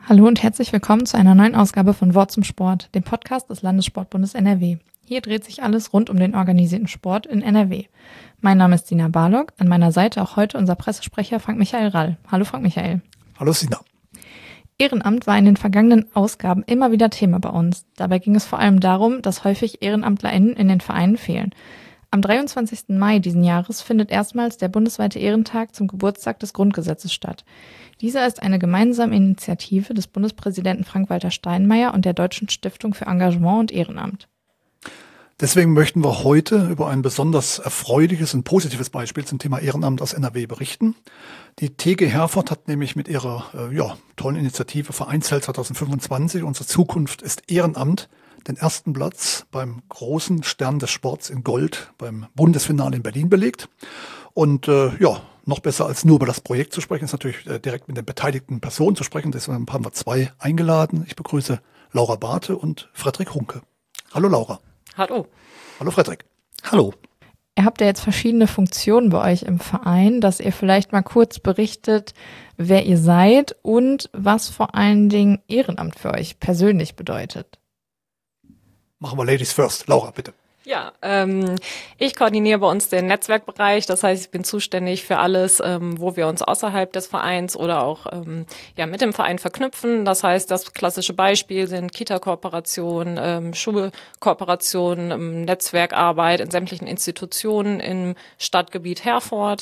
Hallo und herzlich willkommen zu einer neuen Ausgabe von Wort zum Sport, dem Podcast des Landessportbundes NRW. Hier dreht sich alles rund um den organisierten Sport in NRW. Mein Name ist Sina Barlock, an meiner Seite auch heute unser Pressesprecher Frank-Michael Rall. Hallo Frank-Michael. Hallo Sina. Ehrenamt war in den vergangenen Ausgaben immer wieder Thema bei uns. Dabei ging es vor allem darum, dass häufig EhrenamtlerInnen in den Vereinen fehlen. Am 23. Mai diesen Jahres findet erstmals der bundesweite Ehrentag zum Geburtstag des Grundgesetzes statt. Dieser ist eine gemeinsame Initiative des Bundespräsidenten Frank-Walter Steinmeier und der Deutschen Stiftung für Engagement und Ehrenamt. Deswegen möchten wir heute über ein besonders erfreuliches und positives Beispiel zum Thema Ehrenamt aus NRW berichten. Die TG Herford hat nämlich mit ihrer tollen Initiative Vereinsheld 2025, unsere Zukunft ist Ehrenamt, den ersten Platz beim großen Stern des Sports in Gold beim Bundesfinale in Berlin belegt. Und noch besser als nur über das Projekt zu sprechen, ist natürlich direkt mit den beteiligten Personen zu sprechen. Deswegen haben wir zwei eingeladen. Ich begrüße Laura Barthe und Frederik Hunke. Hallo Laura. Hallo. Hallo Frederik. Hallo. Ihr habt ja jetzt verschiedene Funktionen bei euch im Verein, dass ihr vielleicht mal kurz berichtet, wer ihr seid und was vor allen Dingen Ehrenamt für euch persönlich bedeutet. Machen wir Ladies first. Laura, bitte. Ja, ich koordiniere bei uns den Netzwerkbereich. Das heißt, ich bin zuständig für alles, wo wir uns außerhalb des Vereins oder auch mit dem Verein verknüpfen. Das heißt, das klassische Beispiel sind Kita-Kooperationen, Schulkooperationen, Netzwerkarbeit in sämtlichen Institutionen im Stadtgebiet Herford.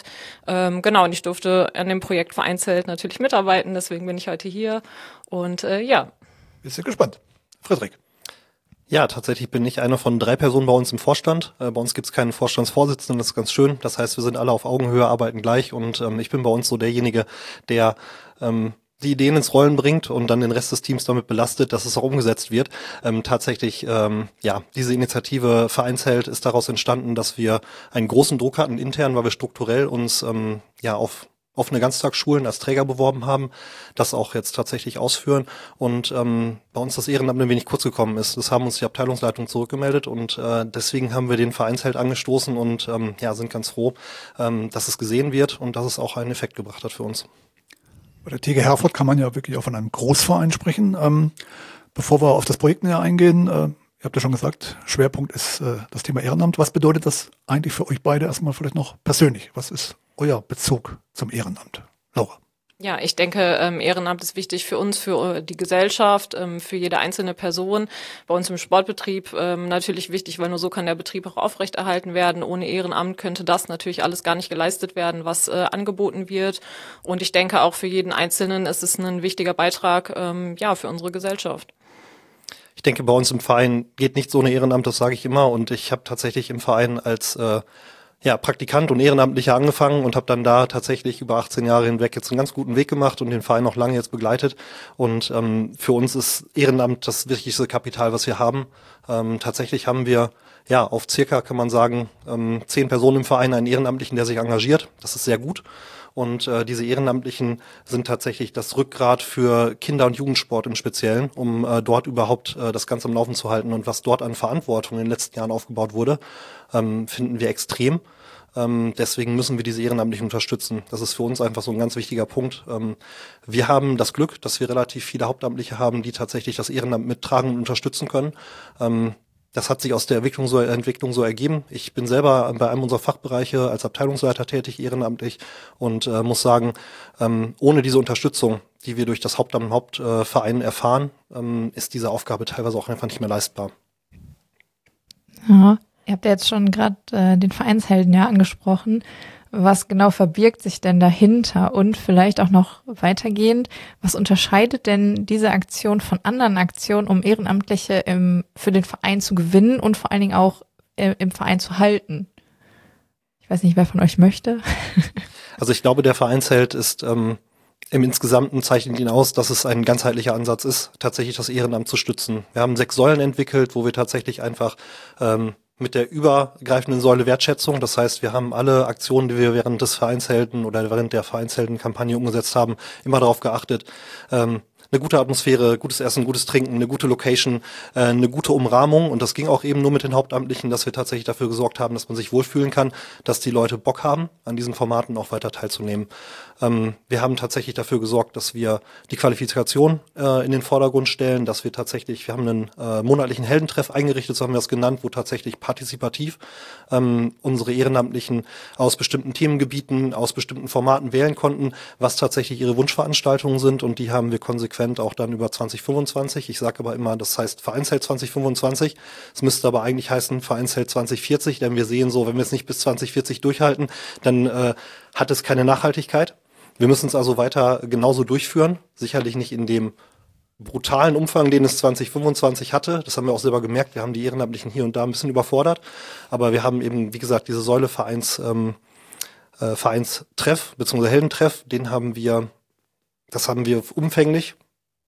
Und ich durfte an dem Projekt Vereinsheld natürlich mitarbeiten. Deswegen bin ich heute hier. Und Wir sind gespannt. Frederik. Ja, tatsächlich bin ich eine von 3 Personen bei uns im Vorstand. Bei uns gibt es keinen Vorstandsvorsitzenden, das ist ganz schön. Das heißt, wir sind alle auf Augenhöhe, arbeiten gleich und ich bin bei uns so derjenige, der die Ideen ins Rollen bringt und dann den Rest des Teams damit belastet, dass es auch umgesetzt wird. Diese Initiative Vereinsheld ist daraus entstanden, dass wir einen großen Druck hatten intern, weil wir strukturell uns auf offene Ganztagsschulen als Träger beworben haben, das auch jetzt tatsächlich ausführen und bei uns das Ehrenamt ein wenig kurz gekommen ist. Das haben uns die Abteilungsleitung zurückgemeldet und deswegen haben wir den Vereinsheld angestoßen und sind ganz froh, dass es gesehen wird und dass es auch einen Effekt gebracht hat für uns. Bei der TG Herford kann man ja wirklich auch von einem Großverein sprechen. Bevor wir auf das Projekt näher eingehen, ihr habt ja schon gesagt, Schwerpunkt ist das Thema Ehrenamt. Was bedeutet das eigentlich für euch beide erstmal vielleicht noch persönlich? Was ist euer Bezug zum Ehrenamt? Laura. Ja, ich denke, Ehrenamt ist wichtig für uns, für die Gesellschaft, für jede einzelne Person. Bei uns im Sportbetrieb natürlich wichtig, weil nur so kann der Betrieb auch aufrechterhalten werden. Ohne Ehrenamt könnte das natürlich alles gar nicht geleistet werden, was angeboten wird. Und ich denke, auch für jeden Einzelnen ist es ein wichtiger Beitrag für unsere Gesellschaft. Ich denke, bei uns im Verein geht nichts ohne Ehrenamt, das sage ich immer. Und ich habe tatsächlich im Verein als Praktikant und Ehrenamtlicher angefangen und habe dann da tatsächlich über 18 Jahre hinweg jetzt einen ganz guten Weg gemacht und den Verein noch lange jetzt begleitet. Und für uns ist Ehrenamt das wichtigste Kapital, was wir haben. Tatsächlich haben wir auf circa, kann man sagen, 10 Personen im Verein einen Ehrenamtlichen, der sich engagiert. Das ist sehr gut. Und diese Ehrenamtlichen sind tatsächlich das Rückgrat für Kinder- und Jugendsport im Speziellen, um dort überhaupt das Ganze am Laufen zu halten. Und was dort an Verantwortung in den letzten Jahren aufgebaut wurde, finden wir extrem. Deswegen müssen wir diese Ehrenamtlichen unterstützen. Das ist für uns einfach so ein ganz wichtiger Punkt. Wir haben das Glück, dass wir relativ viele Hauptamtliche haben, die tatsächlich das Ehrenamt mittragen und unterstützen können. Das hat sich aus der Entwicklung so ergeben. Ich bin selber bei einem unserer Fachbereiche als Abteilungsleiter tätig, ehrenamtlich, und muss sagen, ohne diese Unterstützung, die wir durch das Hauptamt im Hauptverein erfahren, ist diese Aufgabe teilweise auch einfach nicht mehr leistbar. Ja, ihr habt ja jetzt schon gerade den Vereinshelden angesprochen. Was genau verbirgt sich denn dahinter? Und vielleicht auch noch weitergehend, was unterscheidet denn diese Aktion von anderen Aktionen, um Ehrenamtliche für den Verein zu gewinnen und vor allen Dingen auch im Verein zu halten? Ich weiß nicht, wer von euch möchte. Also ich glaube, der Vereinsheld ist im Insgesamten zeichnet ihn aus, dass es ein ganzheitlicher Ansatz ist, tatsächlich das Ehrenamt zu stützen. Wir haben 6 Säulen entwickelt, wo wir tatsächlich einfach mit der übergreifenden Säule Wertschätzung. Das heißt, wir haben alle Aktionen, die wir während des Vereinshelden oder während der Vereinshelden-Kampagne umgesetzt haben, immer darauf geachtet, eine eine gute Atmosphäre, gutes Essen, gutes Trinken, eine gute Location, eine gute Umrahmung. Und das ging auch eben nur mit den Hauptamtlichen, dass wir tatsächlich dafür gesorgt haben, dass man sich wohlfühlen kann, dass die Leute Bock haben, an diesen Formaten auch weiter teilzunehmen. Wir haben tatsächlich dafür gesorgt, dass wir die Qualifikation in den Vordergrund stellen, dass wir haben einen monatlichen Heldentreff eingerichtet, so haben wir das genannt, wo tatsächlich partizipativ unsere Ehrenamtlichen aus bestimmten Themengebieten, aus bestimmten Formaten wählen konnten, was tatsächlich ihre Wunschveranstaltungen sind, und die haben wir konsequent auch dann über 2025. Ich sage aber immer, das heißt Vereinsheld 2025. Es müsste aber eigentlich heißen Vereinsheld 2040, denn wir sehen so, wenn wir es nicht bis 2040 durchhalten, dann hat es keine Nachhaltigkeit. Wir müssen es also weiter genauso durchführen, sicherlich nicht in dem brutalen Umfang, den es 2025 hatte. Das haben wir auch selber gemerkt. Wir haben die Ehrenamtlichen hier und da ein bisschen überfordert. Aber wir haben eben, wie gesagt, diese Säule Vereinstreff bzw. Heldentreff, das haben wir umfänglich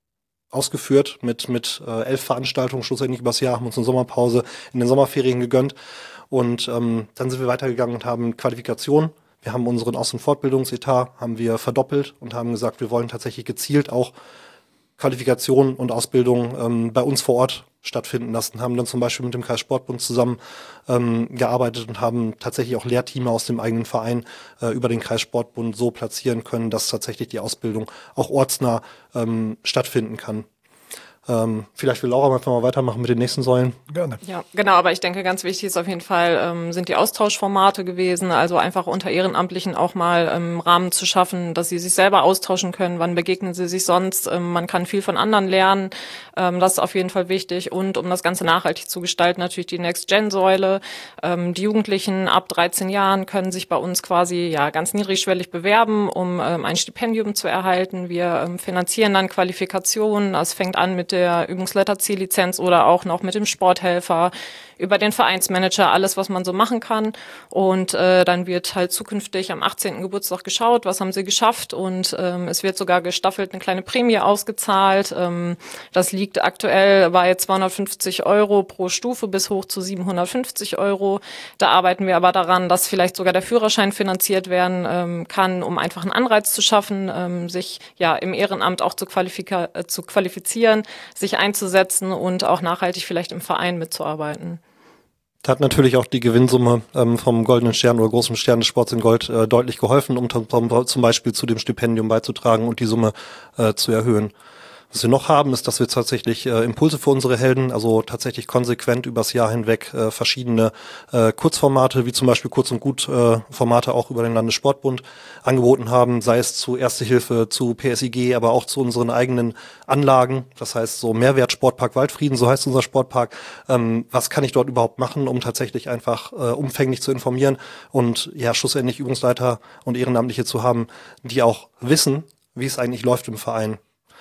ausgeführt mit 11 Veranstaltungen schlussendlich übers Jahr, haben uns eine Sommerpause in den Sommerferien gegönnt. Und dann sind wir weitergegangen und haben Qualifikation. Wir haben unseren Aus- und Fortbildungsetat haben wir verdoppelt und haben gesagt, wir wollen tatsächlich gezielt auch Qualifikation und Ausbildung bei uns vor Ort stattfinden lassen. Haben dann zum Beispiel mit dem Kreissportbund zusammen gearbeitet und haben tatsächlich auch Lehrteame aus dem eigenen Verein über den Kreissportbund so platzieren können, dass tatsächlich die Ausbildung auch ortsnah stattfinden kann. Vielleicht will Laura einfach mal weitermachen mit den nächsten Säulen. Gerne. Ja, genau, aber ich denke, ganz wichtig ist auf jeden Fall, sind die Austauschformate gewesen, also einfach unter Ehrenamtlichen auch mal Rahmen zu schaffen, dass sie sich selber austauschen können, wann begegnen sie sich sonst, man kann viel von anderen lernen, das ist auf jeden Fall wichtig, und um das Ganze nachhaltig zu gestalten, natürlich die Next-Gen-Säule, die Jugendlichen ab 13 Jahren können sich bei uns quasi ganz niedrigschwellig bewerben, um ein Stipendium zu erhalten. Wir finanzieren dann Qualifikationen, das fängt an mit der Übungsleiter-C-Lizenz oder auch noch mit dem Sporthelfer, über den Vereinsmanager, alles, was man so machen kann. Und dann wird halt zukünftig am 18. Geburtstag geschaut, was haben sie geschafft, und es wird sogar gestaffelt eine kleine Prämie ausgezahlt. Das liegt aktuell bei 250 € pro Stufe bis hoch zu 750 €. Da arbeiten wir aber daran, dass vielleicht sogar der Führerschein finanziert werden kann, um einfach einen Anreiz zu schaffen, sich im Ehrenamt auch zu qualifizieren, sich einzusetzen und auch nachhaltig vielleicht im Verein mitzuarbeiten. Da hat natürlich auch die Gewinnsumme vom Goldenen Stern oder Großen Stern des Sports in Gold deutlich geholfen, um zum Beispiel zu dem Stipendium beizutragen und die Summe zu erhöhen. Was wir noch haben, ist, dass wir tatsächlich Impulse für unsere Helden, also tatsächlich konsequent übers Jahr hinweg verschiedene Kurzformate, wie zum Beispiel Kurz und Gut Formate auch über den Landessportbund angeboten haben, sei es zu Erste Hilfe, zu PSIG, aber auch zu unseren eigenen Anlagen. Das heißt so Mehrwert Sportpark Waldfrieden, so heißt unser Sportpark. Was kann ich dort überhaupt machen, um tatsächlich einfach umfänglich zu informieren und schlussendlich Übungsleiter und Ehrenamtliche zu haben, die auch wissen, wie es eigentlich läuft im Verein.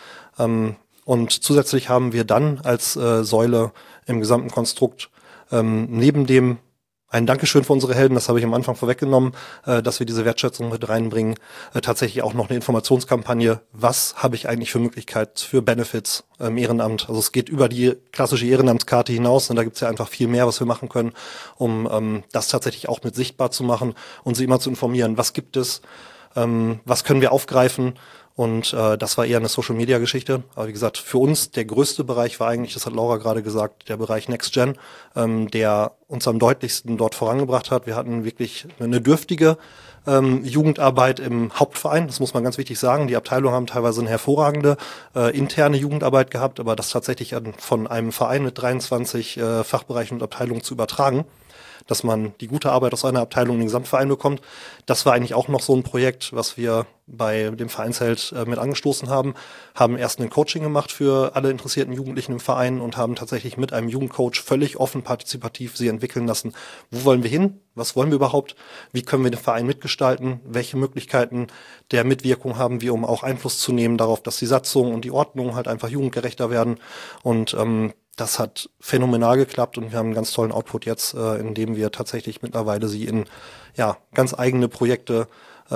Und zusätzlich haben wir dann als Säule im gesamten Konstrukt neben dem ein Dankeschön für unsere Helden, das habe ich am Anfang vorweggenommen, dass wir diese Wertschätzung mit reinbringen, tatsächlich auch noch eine Informationskampagne, was habe ich eigentlich für Möglichkeiten, für Benefits im Ehrenamt. Also es geht über die klassische Ehrenamtskarte hinaus, und da gibt es ja einfach viel mehr, was wir machen können, um das tatsächlich auch mit sichtbar zu machen und sie immer zu informieren, was gibt es, was können wir aufgreifen. Und das war eher eine Social-Media-Geschichte. Aber wie gesagt, für uns der größte Bereich war eigentlich, das hat Laura gerade gesagt, der Bereich Next Gen, der uns am deutlichsten dort vorangebracht hat. Wir hatten wirklich eine dürftige Jugendarbeit im Hauptverein, das muss man ganz wichtig sagen. Die Abteilungen haben teilweise eine hervorragende interne Jugendarbeit gehabt, aber das tatsächlich von einem Verein mit 23 Fachbereichen und Abteilungen zu übertragen, dass man die gute Arbeit aus einer Abteilung in den Gesamtverein bekommt. Das war eigentlich auch noch so ein Projekt, was wir bei dem Vereinsheld mit angestoßen haben erst ein Coaching gemacht für alle interessierten Jugendlichen im Verein und haben tatsächlich mit einem Jugendcoach völlig offen partizipativ sie entwickeln lassen. Wo wollen wir hin? Was wollen wir überhaupt? Wie können wir den Verein mitgestalten? Welche Möglichkeiten der Mitwirkung haben wir, um auch Einfluss zu nehmen darauf, dass die Satzung und die Ordnung halt einfach jugendgerechter werden? Und das hat phänomenal geklappt, und wir haben einen ganz tollen Output jetzt, in dem wir tatsächlich mittlerweile sie in ganz eigene Projekte,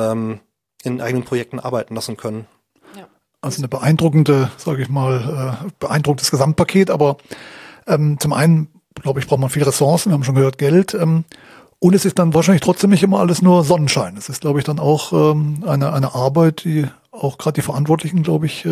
in eigenen Projekten arbeiten lassen können. Ja. Also eine beeindruckende, sage ich mal, beeindruckendes Gesamtpaket, aber zum einen, glaube ich, braucht man viele Ressourcen, wir haben schon gehört, Geld, und es ist dann wahrscheinlich trotzdem nicht immer alles nur Sonnenschein. Es ist, glaube ich, dann auch eine Arbeit, die auch gerade die Verantwortlichen, glaube ich,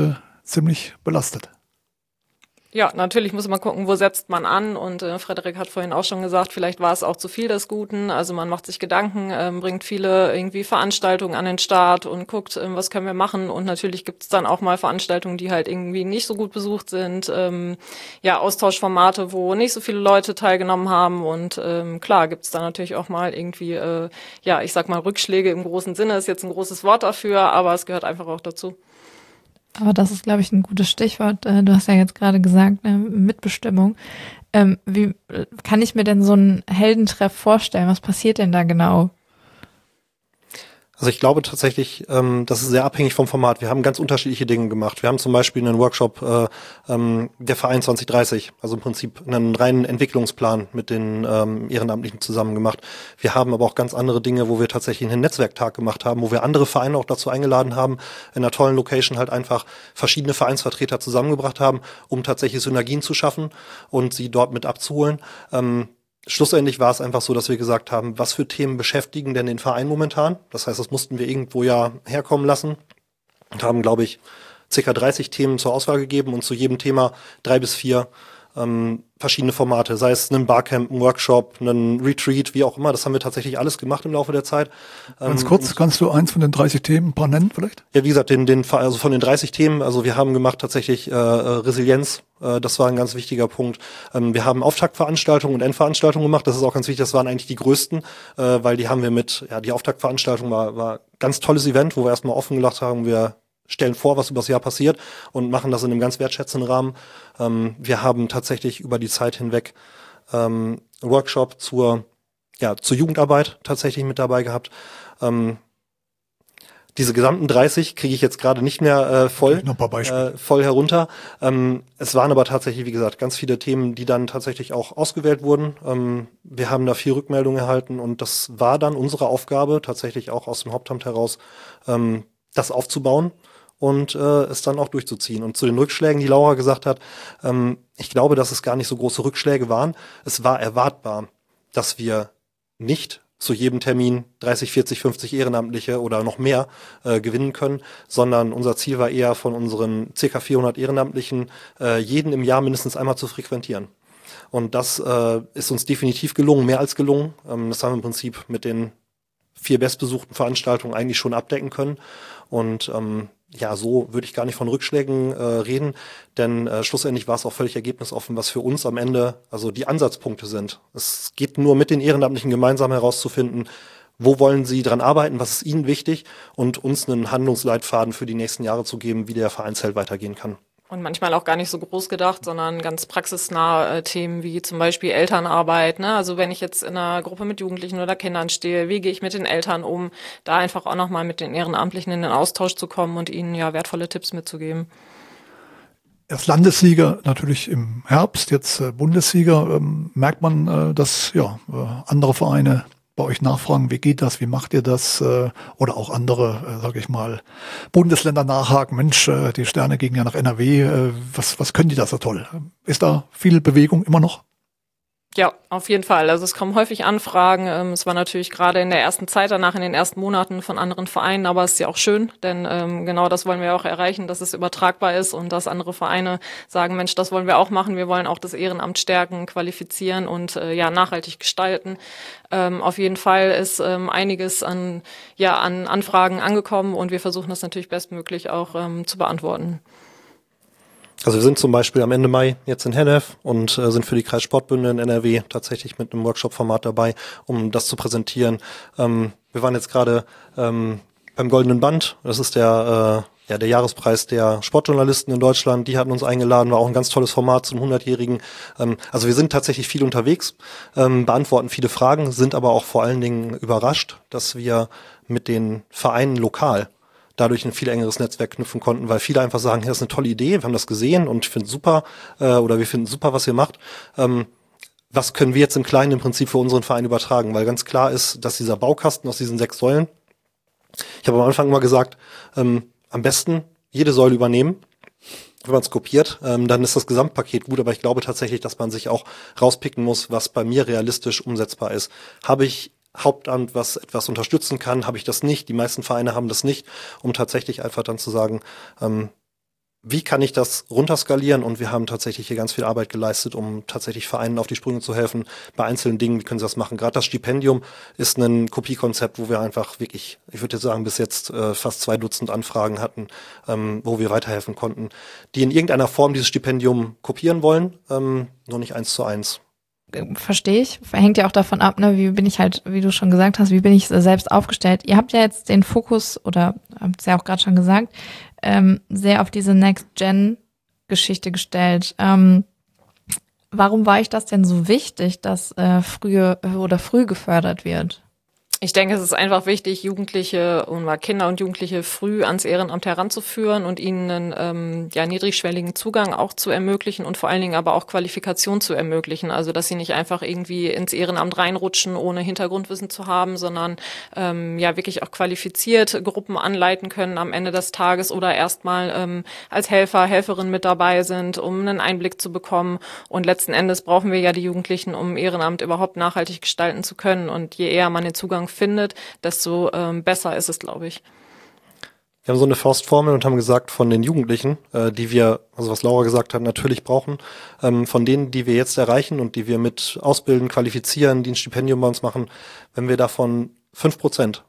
ziemlich belastet. Ja, natürlich muss man gucken, wo setzt man an, und Frederik hat vorhin auch schon gesagt, vielleicht war es auch zu viel des Guten, also man macht sich Gedanken, bringt viele irgendwie Veranstaltungen an den Start und guckt, was können wir machen, und natürlich gibt es dann auch mal Veranstaltungen, die halt irgendwie nicht so gut besucht sind, Austauschformate, wo nicht so viele Leute teilgenommen haben, und klar gibt es dann natürlich auch mal irgendwie, ich sag mal Rückschläge im großen Sinne, ist jetzt ein großes Wort dafür, aber es gehört einfach auch dazu. Aber das ist, glaube ich, ein gutes Stichwort. Du hast ja jetzt gerade gesagt, Mitbestimmung. Wie kann ich mir denn so einen Heldentreff vorstellen? Was passiert denn da genau? Also ich glaube tatsächlich, das ist sehr abhängig vom Format. Wir haben ganz unterschiedliche Dinge gemacht. Wir haben zum Beispiel einen Workshop, der Verein 2030, also im Prinzip einen reinen Entwicklungsplan mit den Ehrenamtlichen zusammen gemacht. Wir haben aber auch ganz andere Dinge, wo wir tatsächlich einen Netzwerktag gemacht haben, wo wir andere Vereine auch dazu eingeladen haben, in einer tollen Location halt einfach verschiedene Vereinsvertreter zusammengebracht haben, um tatsächlich Synergien zu schaffen und sie dort mit abzuholen. Schlussendlich war es einfach so, dass wir gesagt haben, was für Themen beschäftigen denn den Verein momentan? Das heißt, das mussten wir irgendwo ja herkommen lassen und haben, glaube ich, ca. 30 Themen zur Auswahl gegeben und zu jedem Thema 3 bis 4 verschiedene Formate, sei es ein Barcamp, ein Workshop, ein Retreat, wie auch immer. Das haben wir tatsächlich alles gemacht im Laufe der Zeit. Ganz kurz, kannst du eins von den 30 Themen ein paar nennen vielleicht? Ja, wie gesagt, also von den 30 Themen, also wir haben gemacht tatsächlich Resilienz, das war ein ganz wichtiger Punkt. Wir haben Auftaktveranstaltungen und Endveranstaltungen gemacht, das ist auch ganz wichtig, das waren eigentlich die größten, weil die haben wir die Auftaktveranstaltung war ganz tolles Event, wo wir erstmal offen gelacht haben, wir stellen vor, was über das Jahr passiert und machen das in einem ganz wertschätzenden Rahmen. Wir haben tatsächlich über die Zeit hinweg Workshop zur Jugendarbeit tatsächlich mit dabei gehabt. Diese gesamten 30 kriege ich jetzt gerade nicht mehr voll herunter. Es waren aber tatsächlich, wie gesagt, ganz viele Themen, die dann tatsächlich auch ausgewählt wurden. Wir haben da viel Rückmeldung erhalten und das war dann unsere Aufgabe, tatsächlich auch aus dem Hauptamt heraus, das aufzubauen und es dann auch durchzuziehen. Und zu den Rückschlägen, die Laura gesagt hat, ich glaube, dass es gar nicht so große Rückschläge waren. Es war erwartbar, dass wir nicht zu jedem Termin 30, 40, 50 Ehrenamtliche oder noch mehr gewinnen können, sondern unser Ziel war eher, von unseren ca. 400 Ehrenamtlichen jeden im Jahr mindestens einmal zu frequentieren. Und das ist uns definitiv gelungen, mehr als gelungen. Das haben wir im Prinzip mit den 4 bestbesuchten Veranstaltungen eigentlich schon abdecken können. Und so würde ich gar nicht von Rückschlägen reden, denn schlussendlich war es auch völlig ergebnisoffen, was für uns am Ende also die Ansatzpunkte sind. Es geht nur mit den Ehrenamtlichen gemeinsam herauszufinden, wo wollen sie dran arbeiten, was ist ihnen wichtig und uns einen Handlungsleitfaden für die nächsten Jahre zu geben, wie der Vereinsheld weitergehen kann. Und manchmal auch gar nicht so groß gedacht, sondern ganz praxisnahe Themen wie zum Beispiel Elternarbeit. Ne? Also wenn ich jetzt in einer Gruppe mit Jugendlichen oder Kindern stehe, wie gehe ich mit den Eltern um? Da einfach auch nochmal mit den Ehrenamtlichen in den Austausch zu kommen und ihnen wertvolle Tipps mitzugeben. Erst Landessieger natürlich im Herbst, jetzt Bundessieger. Merkt man, dass andere Vereine bei euch nachfragen, wie geht das, wie macht ihr das? Oder auch andere, sage ich mal, Bundesländer nachhaken, Mensch, die Sterne gehen ja nach NRW, was können die da so toll? Ist da viel Bewegung immer noch? Ja, auf jeden Fall. Also es kommen häufig Anfragen. Es war natürlich gerade in der ersten Zeit danach, in den ersten Monaten von anderen Vereinen, aber es ist ja auch schön, denn genau das wollen wir auch erreichen, dass es übertragbar ist und dass andere Vereine sagen, Mensch, das wollen wir auch machen. Wir wollen auch das Ehrenamt stärken, qualifizieren und nachhaltig gestalten. Auf jeden Fall ist einiges an Anfragen angekommen und wir versuchen das natürlich bestmöglich auch zu beantworten. Also wir sind zum Beispiel am Ende Mai jetzt in Hennef und sind für die Kreissportbünde in NRW tatsächlich mit einem Workshop-Format dabei, um das zu präsentieren. Wir waren jetzt gerade beim Goldenen Band, das ist der Jahrespreis der Sportjournalisten in Deutschland, die hatten uns eingeladen, war auch ein ganz tolles Format zum 100-Jährigen. Also wir sind tatsächlich viel unterwegs, beantworten viele Fragen, sind aber auch vor allen Dingen überrascht, dass wir mit den Vereinen lokal dadurch ein viel engeres Netzwerk knüpfen konnten, weil viele einfach sagen, das ist eine tolle Idee, wir haben das gesehen und finden super, wir finden super, was ihr macht. Was können wir jetzt im Kleinen im Prinzip für unseren Verein übertragen? Weil ganz klar ist, dass dieser Baukasten aus diesen 6 Säulen, ich habe am Anfang immer gesagt, am besten jede Säule übernehmen. Wenn man es kopiert, dann ist das Gesamtpaket gut, aber ich glaube tatsächlich, dass man sich auch rauspicken muss, was bei mir realistisch umsetzbar ist. Habe ich Hauptamt, was etwas unterstützen kann, habe ich das nicht. Die meisten Vereine haben das nicht, um tatsächlich einfach dann zu sagen, wie kann ich das runterskalieren? Und wir haben tatsächlich hier ganz viel Arbeit geleistet, um tatsächlich Vereinen auf die Sprünge zu helfen. Bei einzelnen Dingen, wie können sie das machen? Gerade das Stipendium ist ein Kopiekonzept, wo wir einfach wirklich, ich würde jetzt sagen, bis jetzt fast 2 Dutzend Anfragen hatten, wo wir weiterhelfen konnten, die in irgendeiner Form dieses Stipendium kopieren wollen, nur nicht 1:1. Verstehe ich. Hängt ja auch davon ab, ne, wie bin ich halt, wie du schon gesagt hast, wie bin ich selbst aufgestellt. Ihr habt ja jetzt den Fokus, oder habt es ja auch gerade schon gesagt, sehr auf diese Next-Gen-Geschichte gestellt. Warum war euch das denn so wichtig, dass früh gefördert wird? Ich denke, es ist einfach wichtig, Jugendliche und Kinder und Jugendliche früh ans Ehrenamt heranzuführen und ihnen einen niedrigschwelligen Zugang auch zu ermöglichen und vor allen Dingen aber auch Qualifikation zu ermöglichen. Also, dass sie nicht einfach irgendwie ins Ehrenamt reinrutschen, ohne Hintergrundwissen zu haben, sondern wirklich auch qualifiziert Gruppen anleiten können am Ende des Tages oder erstmal als Helfer, Helferin mit dabei sind, um einen Einblick zu bekommen. Und letzten Endes brauchen wir ja die Jugendlichen, um Ehrenamt überhaupt nachhaltig gestalten zu können. Und je eher man den Zugang findet, desto besser ist es, glaube ich. Wir haben so eine Faustformel und haben gesagt, von den Jugendlichen, die wir, also was Laura gesagt hat, natürlich brauchen, von denen, die wir jetzt erreichen und die wir mit ausbilden, qualifizieren, die ein Stipendium bei uns machen, wenn wir davon 5%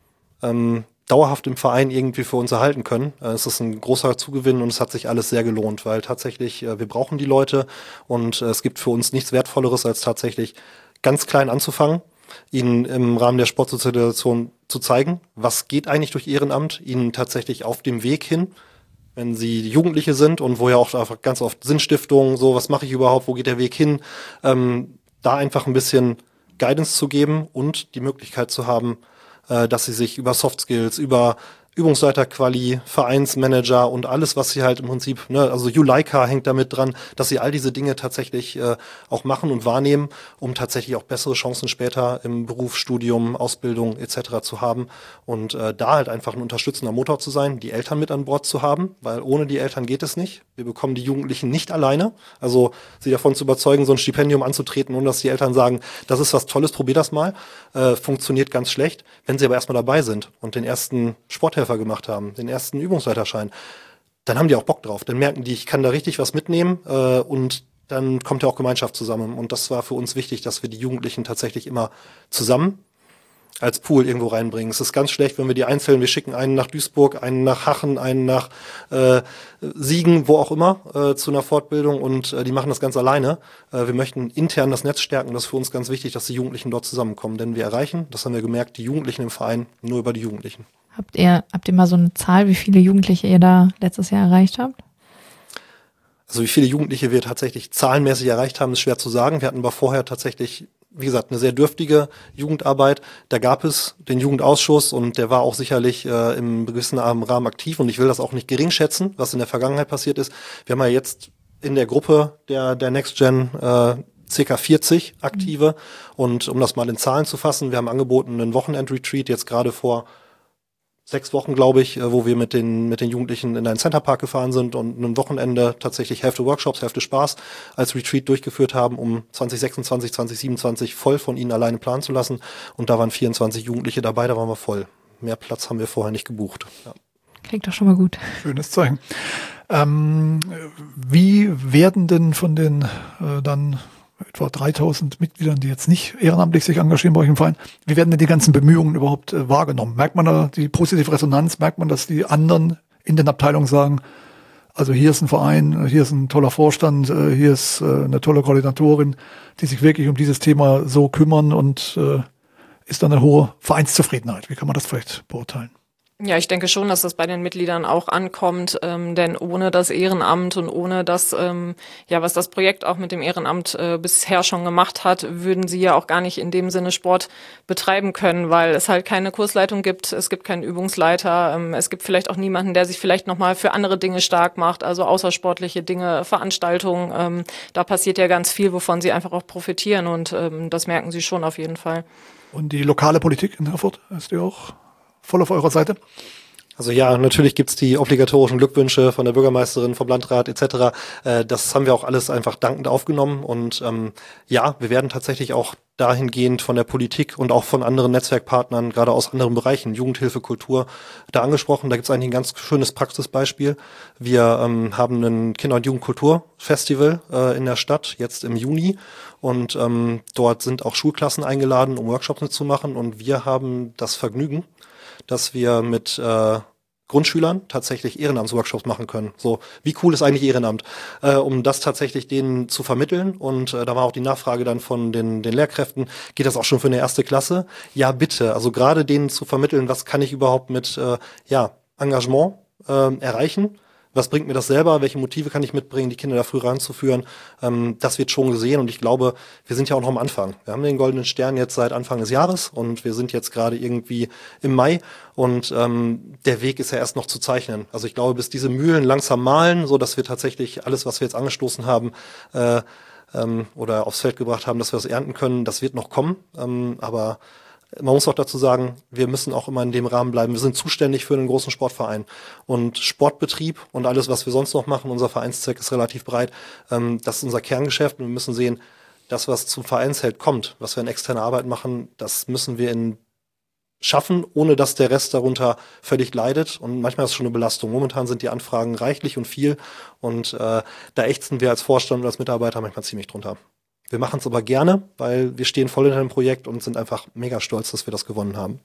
dauerhaft im Verein irgendwie für uns erhalten können, ist das ein großer Zugewinn und es hat sich alles sehr gelohnt, weil tatsächlich wir brauchen die Leute und es gibt für uns nichts Wertvolleres, als tatsächlich ganz klein anzufangen, ihnen im Rahmen der Sportsozialisation zu zeigen, was geht eigentlich durch Ehrenamt, ihnen tatsächlich auf dem Weg hin, wenn sie Jugendliche sind und wo ja auch einfach ganz oft Sinnstiftung, so was mache ich überhaupt, wo geht der Weg hin, da einfach ein bisschen Guidance zu geben und die Möglichkeit zu haben, dass sie sich über Soft Skills, über Übungsleiter-Quali, Vereinsmanager und alles, was sie halt im Prinzip, also Juleika hängt damit dran, dass sie all diese Dinge tatsächlich auch machen und wahrnehmen, um tatsächlich auch bessere Chancen später im Beruf, Studium, Ausbildung etc. zu haben und da halt einfach ein unterstützender Motor zu sein, die Eltern mit an Bord zu haben, weil ohne die Eltern geht es nicht. Wir bekommen die Jugendlichen nicht alleine, also sie davon zu überzeugen, so ein Stipendium anzutreten, ohne dass die Eltern sagen, das ist was Tolles, probier das mal, funktioniert ganz schlecht. Wenn sie aber erstmal dabei sind und den ersten Sporthelfer gemacht haben, den ersten Übungsleiterschein, dann haben die auch Bock drauf. Dann merken die, ich kann da richtig was mitnehmen und dann kommt ja auch Gemeinschaft zusammen. Und das war für uns wichtig, dass wir die Jugendlichen tatsächlich immer zusammen als Pool irgendwo reinbringen. Es ist ganz schlecht, wenn wir die einzeln, wir schicken einen nach Duisburg, einen nach Hachen, einen nach Siegen, wo auch immer, zu einer Fortbildung und die machen das ganz alleine. Wir möchten intern das Netz stärken. Das ist für uns ganz wichtig, dass die Jugendlichen dort zusammenkommen. Denn wir erreichen, das haben wir gemerkt, die Jugendlichen im Verein nur über die Jugendlichen. Habt ihr mal so eine Zahl, wie viele Jugendliche ihr da letztes Jahr erreicht habt? Also wie viele Jugendliche wir tatsächlich zahlenmäßig erreicht haben, ist schwer zu sagen. Wir hatten aber vorher tatsächlich, wie gesagt, eine sehr dürftige Jugendarbeit. Da gab es den Jugendausschuss und der war auch sicherlich im gewissen Rahmen aktiv und ich will das auch nicht gering schätzen, was in der Vergangenheit passiert ist. Wir haben ja jetzt in der Gruppe der Next Gen ca. 40 Aktive und um das mal in Zahlen zu fassen, wir haben angeboten einen Wochenend-Retreat jetzt gerade vor 6 Wochen, glaube ich, wo wir mit den Jugendlichen in einen Centerpark gefahren sind und ein Wochenende tatsächlich Hälfte Workshops, Hälfte Spaß als Retreat durchgeführt haben, um 2026, 2027 voll von ihnen alleine planen zu lassen. Und da waren 24 Jugendliche dabei, da waren wir voll. Mehr Platz haben wir vorher nicht gebucht. Ja. Klingt doch schon mal gut. Schönes Zeichen. Wie werden denn von den dann etwa 3000 Mitgliedern, die jetzt nicht ehrenamtlich sich engagieren bei euch im Verein, wie werden denn die ganzen Bemühungen überhaupt wahrgenommen? Merkt man da die positive Resonanz? Merkt man, dass die anderen in den Abteilungen sagen, also hier ist ein Verein, hier ist ein toller Vorstand, hier ist eine tolle Koordinatorin, die sich wirklich um dieses Thema so kümmern und ist dann eine hohe Vereinszufriedenheit? Wie kann man das vielleicht beurteilen? Ja, ich denke schon, dass das bei den Mitgliedern auch ankommt, denn ohne das Ehrenamt und ohne das, was das Projekt auch mit dem Ehrenamt bisher schon gemacht hat, würden sie ja auch gar nicht in dem Sinne Sport betreiben können, weil es halt keine Kursleitung gibt, es gibt keinen Übungsleiter, es gibt vielleicht auch niemanden, der sich vielleicht nochmal für andere Dinge stark macht, also außersportliche Dinge, Veranstaltungen, da passiert ja ganz viel, wovon sie einfach auch profitieren und das merken sie schon auf jeden Fall. Und die lokale Politik in Herford, ist die auch voll auf eurer Seite? Also ja, natürlich gibt's die obligatorischen Glückwünsche von der Bürgermeisterin, vom Landrat etc. Das haben wir auch alles einfach dankend aufgenommen und wir werden tatsächlich auch dahingehend von der Politik und auch von anderen Netzwerkpartnern, gerade aus anderen Bereichen, Jugendhilfe, Kultur, da angesprochen. Da gibt es eigentlich ein ganz schönes Praxisbeispiel. Wir haben ein Kinder- und Jugendkulturfestival in der Stadt, jetzt im Juni. Und dort sind auch Schulklassen eingeladen, um Workshops mitzumachen. Und wir haben das Vergnügen, dass wir mit Grundschülern tatsächlich Ehrenamtsworkshops machen können. So, wie cool ist eigentlich Ehrenamt? Um das tatsächlich denen zu vermitteln. Und da war auch die Nachfrage dann von den Lehrkräften, geht das auch schon für eine erste Klasse? Ja, bitte. Also gerade denen zu vermitteln, was kann ich überhaupt mit Engagement erreichen? Was bringt mir das selber? Welche Motive kann ich mitbringen, die Kinder da früh ranzuführen? Das wird schon gesehen und ich glaube, wir sind ja auch noch am Anfang. Wir haben den Goldenen Stern jetzt seit Anfang des Jahres und wir sind jetzt gerade irgendwie im Mai und der Weg ist ja erst noch zu zeichnen. Also ich glaube, bis diese Mühlen langsam mahlen, so dass wir tatsächlich alles, was wir jetzt angestoßen haben, oder aufs Feld gebracht haben, dass wir das ernten können, das wird noch kommen. Aber man muss auch dazu sagen, wir müssen auch immer in dem Rahmen bleiben. Wir sind zuständig für einen großen Sportverein. Und Sportbetrieb und alles, was wir sonst noch machen, unser Vereinszweck ist relativ breit. Das ist unser Kerngeschäft. Und wir müssen sehen, das, was zum Vereinsheld kommt, was wir in externer Arbeit machen, das müssen wir schaffen, ohne dass der Rest darunter völlig leidet. Und manchmal ist es schon eine Belastung. Momentan sind die Anfragen reichlich und viel. Und da ächzen wir als Vorstand und als Mitarbeiter manchmal ziemlich drunter. Wir machen es aber gerne, weil wir stehen voll hinter dem Projekt und sind einfach mega stolz, dass wir das gewonnen haben.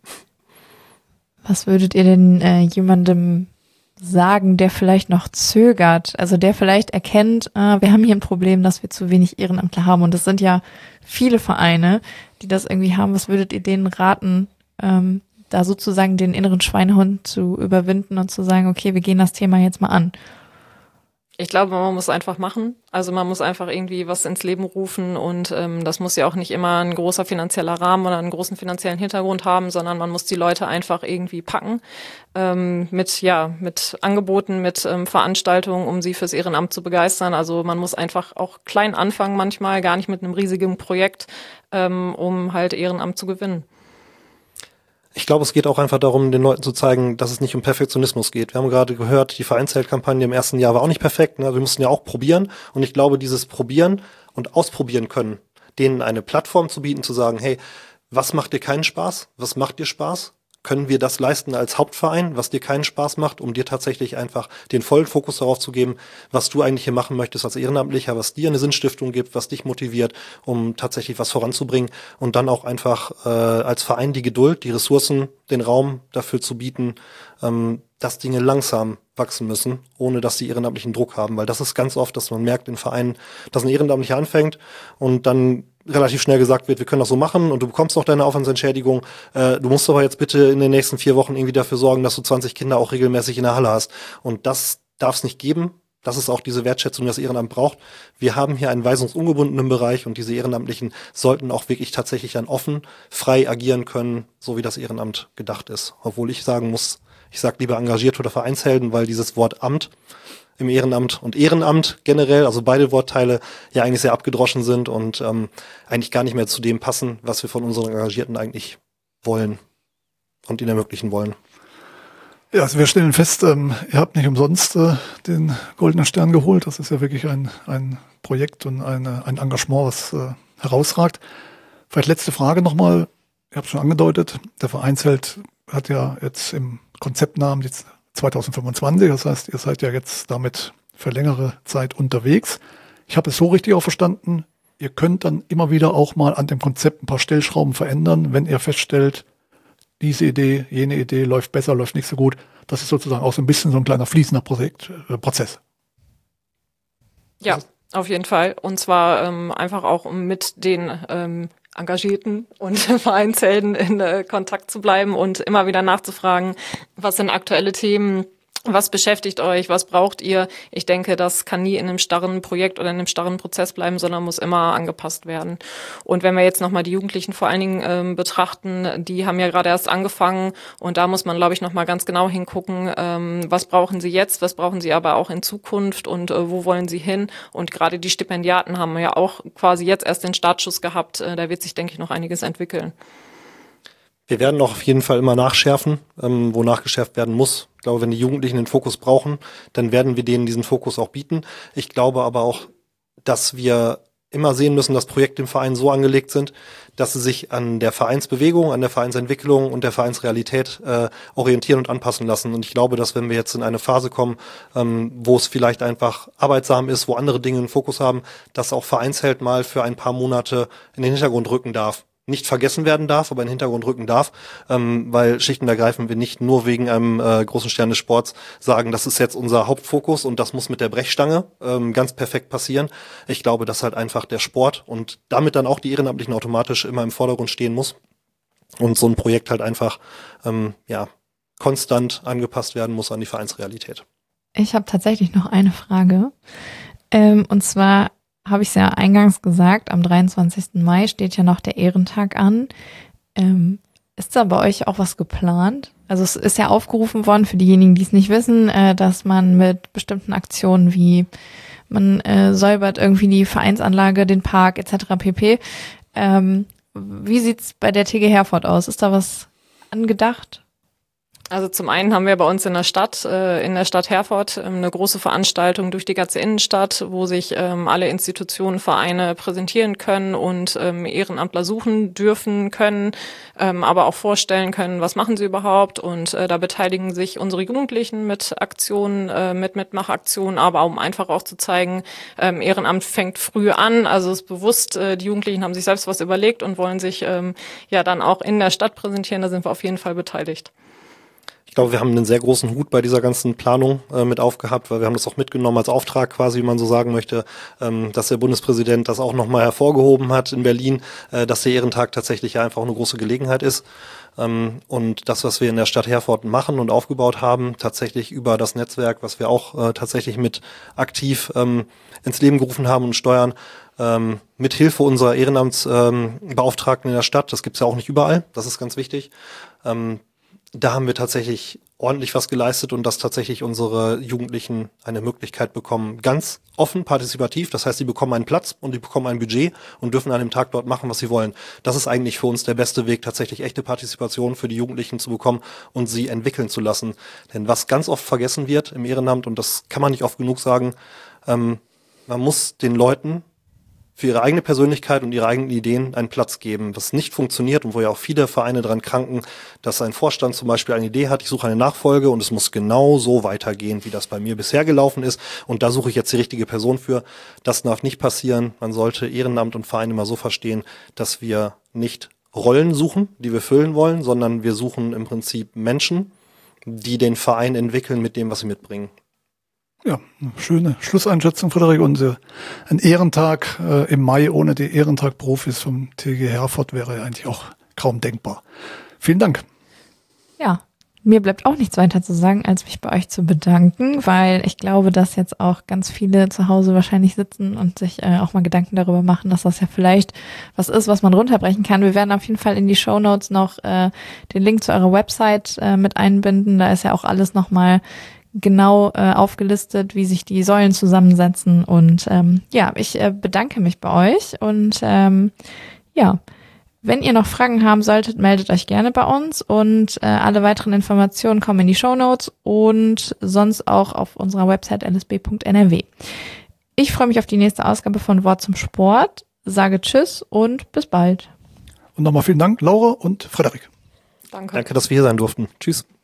Was würdet ihr denn jemandem sagen, der vielleicht noch zögert, also der vielleicht erkennt, wir haben hier ein Problem, dass wir zu wenig Ehrenamtler haben und es sind ja viele Vereine, die das irgendwie haben. Was würdet ihr denen raten, da sozusagen den inneren Schweinehund zu überwinden und zu sagen, okay, wir gehen das Thema jetzt mal an? Ich glaube, man muss einfach machen. Also man muss einfach irgendwie was ins Leben rufen und das muss ja auch nicht immer ein großer finanzieller Rahmen oder einen großen finanziellen Hintergrund haben, sondern man muss die Leute einfach irgendwie packen mit Angeboten, mit Veranstaltungen, um sie fürs Ehrenamt zu begeistern. Also man muss einfach auch klein anfangen manchmal, gar nicht mit einem riesigen Projekt, um halt Ehrenamt zu gewinnen. Ich glaube, es geht auch einfach darum, den Leuten zu zeigen, dass es nicht um Perfektionismus geht. Wir haben gerade gehört, die Vereinsheld-Kampagne im ersten Jahr war auch nicht perfekt. Ne? Wir mussten ja auch probieren. Und ich glaube, dieses Probieren und Ausprobieren können, denen eine Plattform zu bieten, zu sagen, hey, was macht dir keinen Spaß? Was macht dir Spaß? Können wir das leisten als Hauptverein, was dir keinen Spaß macht, um dir tatsächlich einfach den vollen Fokus darauf zu geben, was du eigentlich hier machen möchtest als Ehrenamtlicher, was dir eine Sinnstiftung gibt, was dich motiviert, um tatsächlich was voranzubringen und dann auch einfach als Verein die Geduld, die Ressourcen, den Raum dafür zu bieten, dass Dinge langsam wachsen müssen, ohne dass die Ehrenamtlichen Druck haben, weil das ist ganz oft, dass man merkt in Vereinen, dass ein Ehrenamtlicher anfängt und dann relativ schnell gesagt wird, wir können das so machen und du bekommst auch deine Aufwandsentschädigung. Du musst aber jetzt bitte in den nächsten 4 Wochen irgendwie dafür sorgen, dass du 20 Kinder auch regelmäßig in der Halle hast. Und das darf es nicht geben. Das ist auch diese Wertschätzung, die das Ehrenamt braucht. Wir haben hier einen weisungsungebundenen Bereich und diese Ehrenamtlichen sollten auch wirklich tatsächlich dann offen, frei agieren können, so wie das Ehrenamt gedacht ist. Obwohl ich sagen muss, ich sage lieber engagiert oder Vereinshelden, weil dieses Wort Amt im Ehrenamt und Ehrenamt generell, also beide Wortteile ja eigentlich sehr abgedroschen sind und eigentlich gar nicht mehr zu dem passen, was wir von unseren Engagierten eigentlich wollen und ihnen ermöglichen wollen. Ja, also wir stellen fest, ihr habt nicht umsonst den Goldenen Stern geholt. Das ist ja wirklich ein Projekt und ein Engagement, was herausragt. Vielleicht letzte Frage nochmal. Ihr habt es schon angedeutet, der Vereinsheld hat ja jetzt im Konzeptnamen jetzt 2025, das heißt, ihr seid ja jetzt damit für längere Zeit unterwegs. Ich habe es so richtig auch verstanden, ihr könnt dann immer wieder auch mal an dem Konzept ein paar Stellschrauben verändern, wenn ihr feststellt, diese Idee, jene Idee läuft besser, läuft nicht so gut. Das ist sozusagen auch so ein bisschen so ein kleiner fließender Prozess. Ja, auf jeden Fall. Und zwar einfach auch, um mit den Engagierten und Vereinshelden in Kontakt zu bleiben und immer wieder nachzufragen, was sind aktuelle Themen, was beschäftigt euch, was braucht ihr? Ich denke, das kann nie in einem starren Projekt oder in einem starren Prozess bleiben, sondern muss immer angepasst werden. Und wenn wir jetzt nochmal die Jugendlichen vor allen Dingen betrachten, die haben ja gerade erst angefangen und da muss man, glaube ich, nochmal ganz genau hingucken, was brauchen sie jetzt, was brauchen sie aber auch in Zukunft und wo wollen sie hin? Und gerade die Stipendiaten haben ja auch quasi jetzt erst den Startschuss gehabt. Da wird sich, denke ich, noch einiges entwickeln. Wir werden auch auf jeden Fall immer nachschärfen, wo nachgeschärft werden muss. Ich glaube, wenn die Jugendlichen den Fokus brauchen, dann werden wir denen diesen Fokus auch bieten. Ich glaube aber auch, dass wir immer sehen müssen, dass Projekte im Verein so angelegt sind, dass sie sich an der Vereinsbewegung, an der Vereinsentwicklung und der Vereinsrealität orientieren und anpassen lassen. Und ich glaube, dass wenn wir jetzt in eine Phase kommen, wo es vielleicht einfach arbeitsam ist, wo andere Dinge einen Fokus haben, dass auch Vereinsheld mal für ein paar Monate in den Hintergrund rücken darf. Nicht vergessen werden darf, aber in den Hintergrund rücken darf, weil schlicht und ergreifend wir nicht nur wegen einem großen Stern des Sports sagen, das ist jetzt unser Hauptfokus und das muss mit der Brechstange ganz perfekt passieren. Ich glaube, dass halt einfach der Sport und damit dann auch die Ehrenamtlichen automatisch immer im Vordergrund stehen muss und so ein Projekt halt einfach konstant angepasst werden muss an die Vereinsrealität. Ich habe tatsächlich noch eine Frage, und zwar habe ich es ja eingangs gesagt, am 23. Mai steht ja noch der Ehrentag an. Ist da bei euch auch was geplant? Also es ist ja aufgerufen worden, für diejenigen, die es nicht wissen, dass man mit bestimmten Aktionen wie man säubert irgendwie die Vereinsanlage, den Park etc. pp. Wie sieht's bei der TG Herford aus? Ist da was angedacht? Also zum einen haben wir bei uns in der Stadt Herford, eine große Veranstaltung durch die ganze Innenstadt, wo sich alle Institutionen, Vereine präsentieren können und Ehrenamtler suchen dürfen können, aber auch vorstellen können, was machen sie überhaupt. Und da beteiligen sich unsere Jugendlichen mit Aktionen, mit Mitmachaktionen, aber um einfach auch zu zeigen, Ehrenamt fängt früh an. Also es ist bewusst, die Jugendlichen haben sich selbst was überlegt und wollen sich dann auch in der Stadt präsentieren. Da sind wir auf jeden Fall beteiligt. Ich glaube, wir haben einen sehr großen Hut bei dieser ganzen Planung mit aufgehabt, weil wir haben das auch mitgenommen als Auftrag quasi, wie man so sagen möchte, dass der Bundespräsident das auch nochmal hervorgehoben hat in Berlin, dass der Ehrentag tatsächlich einfach eine große Gelegenheit ist. Und das, was wir in der Stadt Herford machen und aufgebaut haben, tatsächlich über das Netzwerk, was wir auch tatsächlich mit aktiv ins Leben gerufen haben und steuern, mit Hilfe unserer Ehrenamtsbeauftragten in der Stadt, das gibt's ja auch nicht überall, das ist ganz wichtig, da haben wir tatsächlich ordentlich was geleistet und dass tatsächlich unsere Jugendlichen eine Möglichkeit bekommen, ganz offen, partizipativ. Das heißt, sie bekommen einen Platz und sie bekommen ein Budget und dürfen an dem Tag dort machen, was sie wollen. Das ist eigentlich für uns der beste Weg, tatsächlich echte Partizipation für die Jugendlichen zu bekommen und sie entwickeln zu lassen. Denn was ganz oft vergessen wird im Ehrenamt, und das kann man nicht oft genug sagen, man muss den Leuten für ihre eigene Persönlichkeit und ihre eigenen Ideen einen Platz geben. Was nicht funktioniert und wo ja auch viele Vereine dran kranken, dass ein Vorstand zum Beispiel eine Idee hat, ich suche eine Nachfolge und es muss genau so weitergehen, wie das bei mir bisher gelaufen ist und da suche ich jetzt die richtige Person für. Das darf nicht passieren. Man sollte Ehrenamt und Verein immer so verstehen, dass wir nicht Rollen suchen, die wir füllen wollen, sondern wir suchen im Prinzip Menschen, die den Verein entwickeln mit dem, was sie mitbringen. Ja, eine schöne Schlusseinschätzung, Frederik. Und ein Ehrentag im Mai ohne die Ehrentag-Profis vom TG Herford wäre ja eigentlich auch kaum denkbar. Vielen Dank. Ja, mir bleibt auch nichts weiter zu sagen, als mich bei euch zu bedanken, weil ich glaube, dass jetzt auch ganz viele zu Hause wahrscheinlich sitzen und sich auch mal Gedanken darüber machen, dass das ja vielleicht was ist, was man runterbrechen kann. Wir werden auf jeden Fall in die Shownotes noch den Link zu eurer Website mit einbinden. Da ist ja auch alles nochmal genau aufgelistet, wie sich die Säulen zusammensetzen. Und ich bedanke mich bei euch. Und wenn ihr noch Fragen haben solltet, meldet euch gerne bei uns. Und alle weiteren Informationen kommen in die Shownotes und sonst auch auf unserer Website lsb.nrw. Ich freue mich auf die nächste Ausgabe von Wort zum Sport. Sage Tschüss und bis bald. Und nochmal vielen Dank, Laura und Frederik. Danke. Danke, dass wir hier sein durften. Tschüss.